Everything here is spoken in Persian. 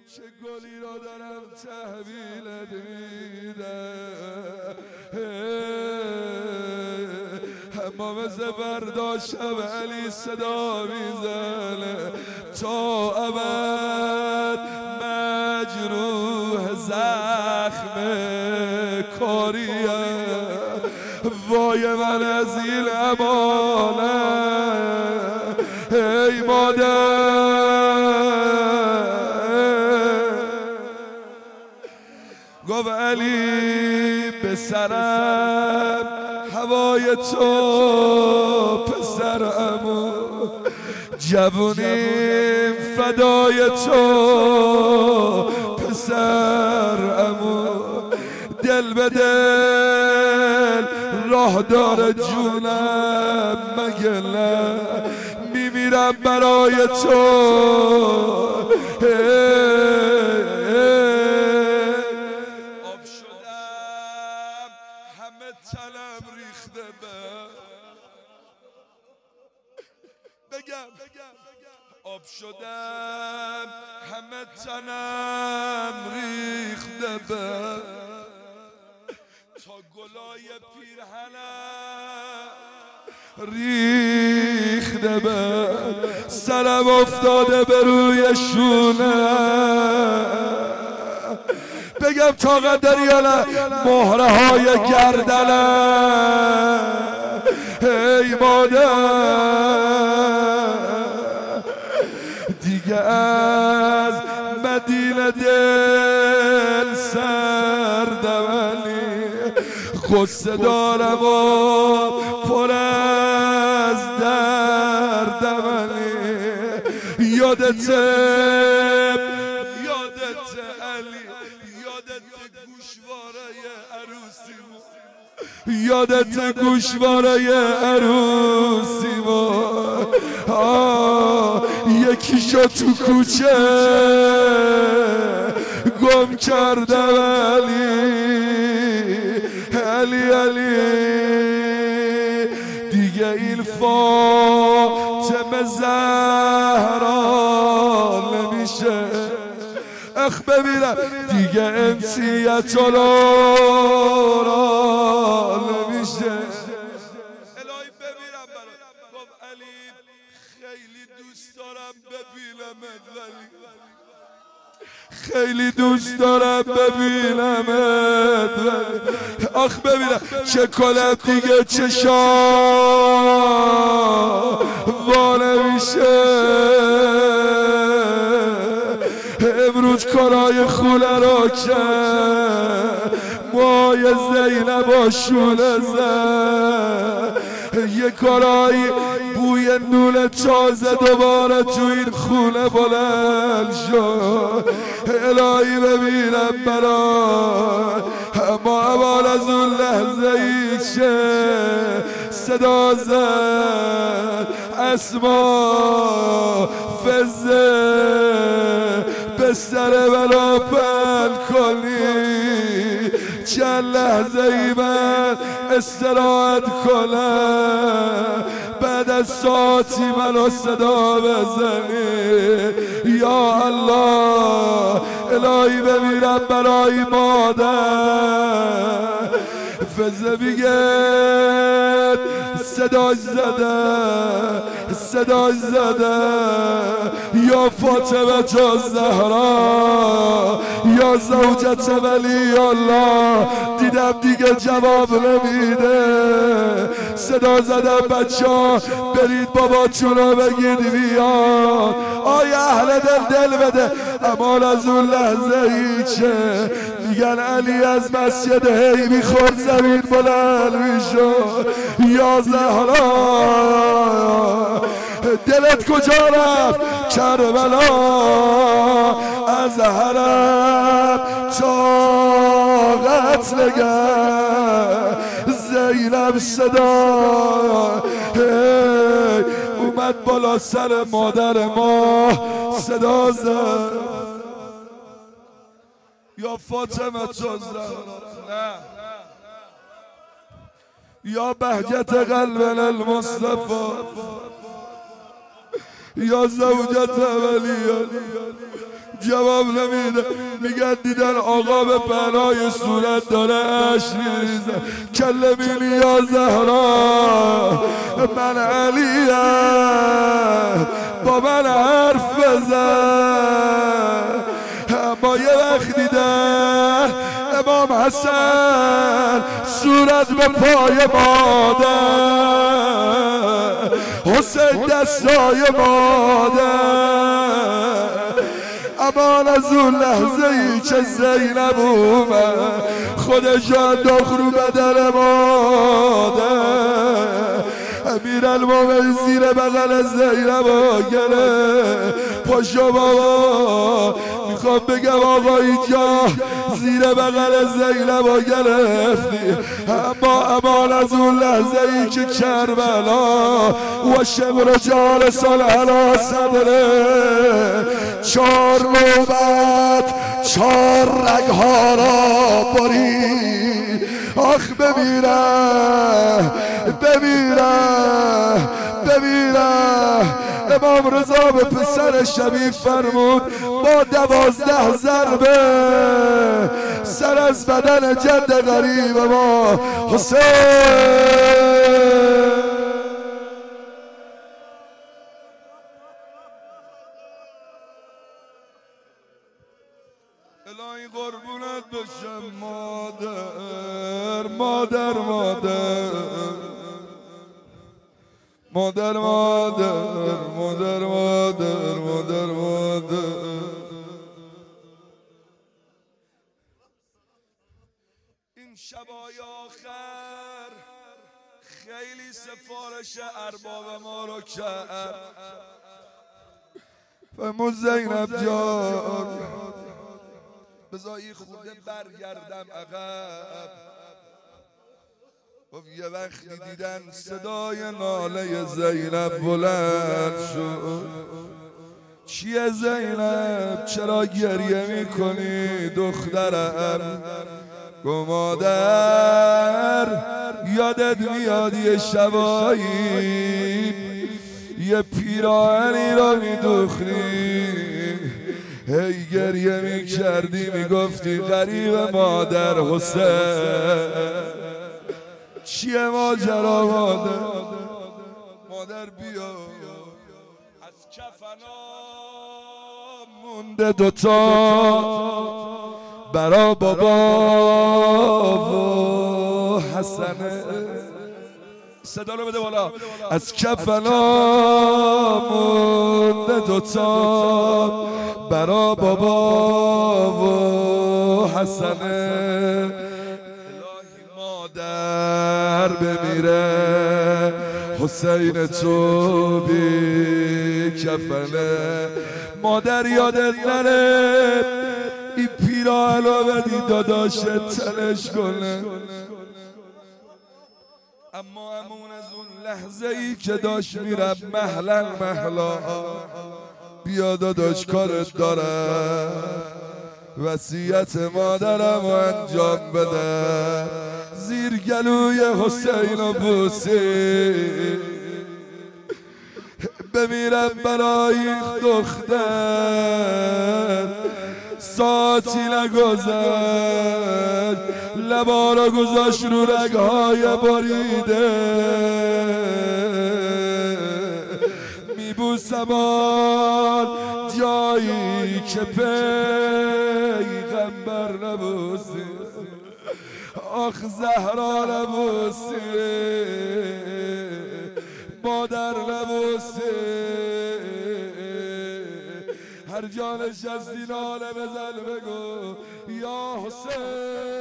چه گلی را دارم تحویلت میدم، اما مثل فردا شب علی صدا میزنه تا ابد مجروح زخم کاریم. وای من از این امانه ای مادر. گفت علی به سرم هوای تو پسر عمو، جوونیم فدای تو پسر عمو. دل به دل راه داره جونم مگه نه، میمیرم برای تو. آب شدم همه تنم ریخته بگم آب شدم همه تنم ریخته تا گلای پیرهنم ریخته سرم افتاده به روی شونه. بگم طاقت داری یا نه؟ مهره های گردنم ای مادر. دیگه از مدینه دل سردم علی، غصه دارم و پر از دردم علی. یادت علی، یادت گوشواره عروسیمو، یادت گوشواره عروسیمو. یکیشو تو کوچه گم کردم علی. دیگه این فاطمه زهرا نمیشه، اخ ببینم دیگه انسیت را نمیشه. الهی ببینم برات. گفت علی خیلی دوست دارم ببینمت، ولی خیلی دوست دارم ببینمت، آخ ببینم چه کنم دیگه چشام وانه میشه. امروز کارای خونه رو کرد، مای زینب و شونه زد، یه کارایی بوی نون تازه دوباره تو این خونه بلند شد. الهی ببینم برای اما اول از اون لحظه ایچه صدا زد اسما فزه بستر بلا پل کنی، چند لحظه ای من استراحت کنم، بعد از ساعتی منو صدا بزنی. یا الله الهی بمیرم برای مادر. فزه میگه صداش زده یا فاطمه الزهرا یا زوجت ولی الله. دیدم دیگه جواب نمیده، صدا زدم بچه‌ها برید باباتون رو بگید بیاد. آی اهل دل بده. اما از اون لحظه ایچه میگن علی از مسجد هی میخورد زمین بلند میشد. یا زهرا دلت کجا رفت؟ کربلا از حرم طاقت نگر. زینب صدا اومد بالا سر مادر ما، صدا زد یا فاطمه الزهرا، نه یا بهجت قلب المصطفى، یا زوجت ولی. جواب نمیده. میگن دیدن آقا به پناه صورت داره اشک میریزه. کلمی یا زهرا من علیم با من حرف بزن. اما یه وقت دیدن امام حسن صورت به پای مادر، حسین دستای مادر. امان از اون لحظه ای که زینب اومد خودش انداخت رو بدن مادر. امیرالمومنین زیر بغل زینب گره. پاشو بابا میخوام بگم آقا اینجا زیر بغل زینب گرفتی. اما امان از اون لحظه ای که کربلا و شمر جالسان علی صدره 4 نوبت 4 رگها را برید. آخ بمیره بمیره بمیره. امام رضا به پسر شبیب فرمود با 12 ضربه سر از بدن جد غریب ما حسین. الهی قربونت بشم مادر مادر مادر مادر مادر مادر مادر مادر مادر. این شبای آخر خیلی سفارش ارباب ما رو کرد. فرمود زینب جان بذاری خورده برگردم عقب. یه وقتی دیدن صدای ناله زینب بلند شد. چیه زینب چرا گریه میکنی دخترم؟ گو مادر یادت میاد یه شبایی یه پیراهنی را میدوختی، هی گریه میکردی میگفتی غریب مادر حسین. چیه ماجرا مادر؟ مادر بیا از کفنا مونده دوتا برا بابا و حسنه. صدا رو بده بالا. از کفنا مونده دوتا برا بابا و حسنه. مادر بمیره حسین تو بی کفنه. مادر یادت نره این پیراهن رو بدی داداشت تنش کنه. اما امون از اون لحظه ای که داشت میرم محلا محلا بیا داداش کارت دارم وصیت مادرم رو انجام بده. زیر گلوی حسین و بوسی بمیرم برای دختر. ساعتی نگذشت لبا را گذاشت رو رگهای بریده. میبوسم آن جایی که پیغمبر نبوسی. آخ زهرا نبوسی مادر نبوسی. هر جا نشستی ناله بزن بگو یا حسین.